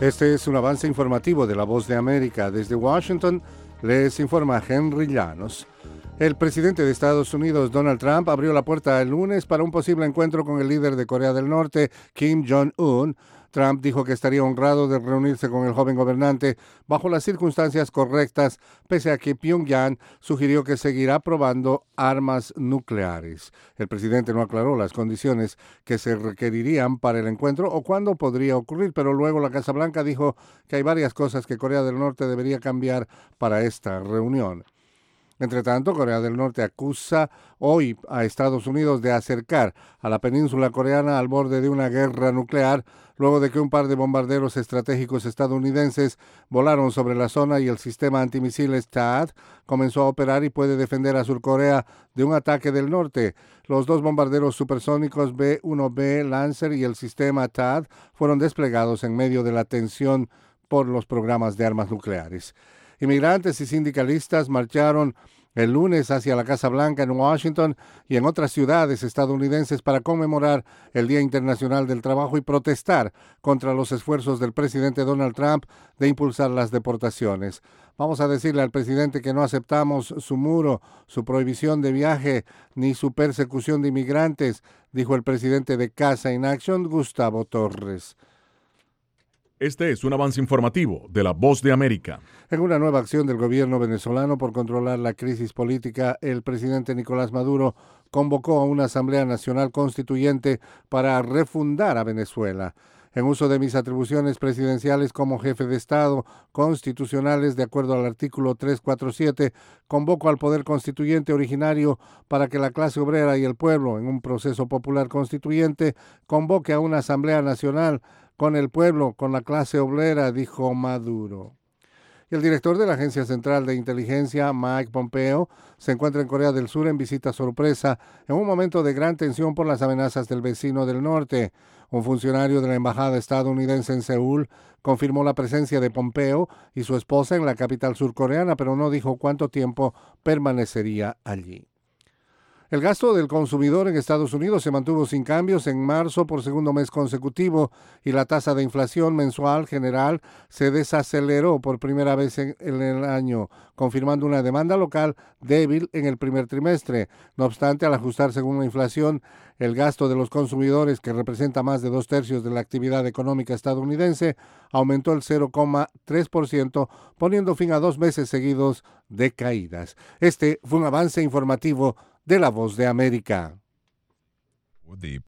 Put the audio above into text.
Este es un avance informativo de La Voz de América. Desde Washington les informa Henry Llanos. El presidente de Estados Unidos, Donald Trump, abrió la puerta el lunes para un posible encuentro con el líder de Corea del Norte, Kim Jong-un. Trump dijo que estaría honrado de reunirse con el joven gobernante bajo las circunstancias correctas, pese a que Pyongyang sugirió que seguirá probando armas nucleares. El presidente no aclaró las condiciones que se requerirían para el encuentro o cuándo podría ocurrir, pero luego la Casa Blanca dijo que hay varias cosas que Corea del Norte debería cambiar para esta reunión. Entre tanto, Corea del Norte acusa hoy a Estados Unidos de acercar a la península coreana al borde de una guerra nuclear, luego de que un par de bombarderos estratégicos estadounidenses volaron sobre la zona y el sistema antimisiles THAAD comenzó a operar y puede defender a Surcorea de un ataque del norte. Los dos bombarderos supersónicos B-1B Lancer y el sistema THAAD fueron desplegados en medio de la tensión por los programas de armas nucleares. Inmigrantes y sindicalistas marcharon el lunes hacia la Casa Blanca en Washington y en otras ciudades estadounidenses para conmemorar el Día Internacional del Trabajo y protestar contra los esfuerzos del presidente Donald Trump de impulsar las deportaciones. Vamos a decirle al presidente que no aceptamos su muro, su prohibición de viaje ni su persecución de inmigrantes, dijo el presidente de Casa in Action, Gustavo Torres. Este es un avance informativo de La Voz de América. En una nueva acción del gobierno venezolano por controlar la crisis política, el presidente Nicolás Maduro convocó a una Asamblea Nacional Constituyente para refundar a Venezuela. En uso de mis atribuciones presidenciales como jefe de Estado constitucionales, de acuerdo al artículo 347, convoco al Poder Constituyente originario para que la clase obrera y el pueblo, en un proceso popular constituyente, convoque a una Asamblea Nacional con el pueblo, con la clase obrera, dijo Maduro. Y el director de la Agencia Central de Inteligencia, Mike Pompeo, se encuentra en Corea del Sur en visita sorpresa en un momento de gran tensión por las amenazas del vecino del norte. Un funcionario de la Embajada estadounidense en Seúl confirmó la presencia de Pompeo y su esposa en la capital surcoreana, pero no dijo cuánto tiempo permanecería allí. El gasto del consumidor en Estados Unidos se mantuvo sin cambios en marzo por segundo mes consecutivo y la tasa de inflación mensual general se desaceleró por primera vez en el año, confirmando una demanda local débil en el primer trimestre. No obstante, al ajustar según la inflación, el gasto de los consumidores, que representa más de 2/3 de la actividad económica estadounidense, aumentó el 0,3%, poniendo fin a 2 meses seguidos de caídas. Este fue un avance informativo de La Voz de América. The